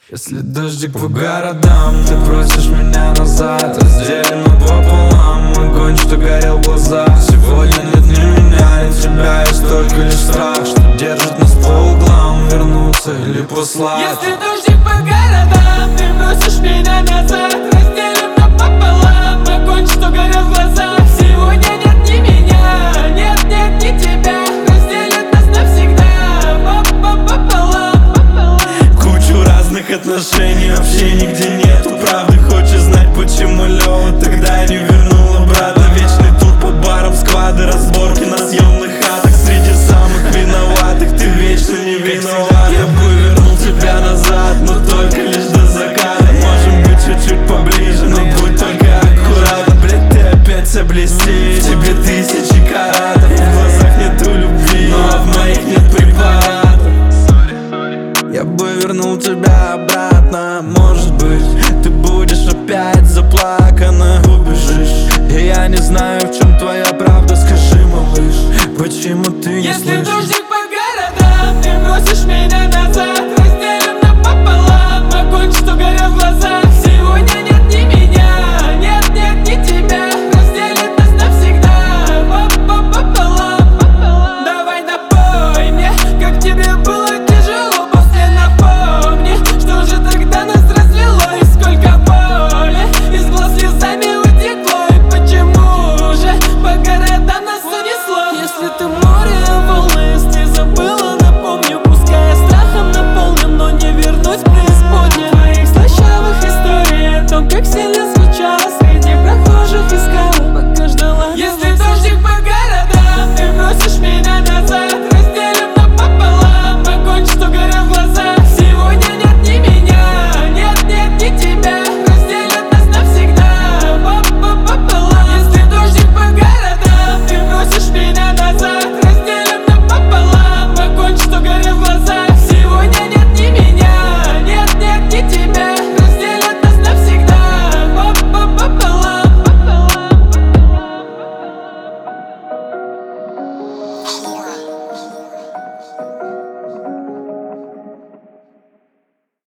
Если дождик по городам, ты просишь меня назад, разделим пополам огонь, что горел в глазах. Сегодня нет ни меня, ни тебя, есть только лишь страх, что держит нас по углам, вернуться или послать. Если дождик по городам, ты просишь меня назад, разделим пополам огонь, что горел в глазах. Сегодня нет ни меня, нет ни тебя, разделит нас навсегда пополам. Кучу разных отношений, вообще нигде нету правды. Хочешь знать, почему Лёва тогда не вернул обратно? Вечный тур по барам, сквады, разборки на съемных хатах. Среди самых виноватых ты вечно не виноват. Я бы вернул тебя назад, но только лишь до заката. Можем быть чуть-чуть поближе, но будь только аккуратно. Блядь, ты опять вся блестишь, в тебе тысячи каратов. В глазах нету любви, но в моих нет препаратов. Я бы вернул тебя обратно. Может быть, ты будешь опять заплакана, убежишь. И я не знаю, в чем твоя правда, скажи, малыш, почему ты не Если слышишь?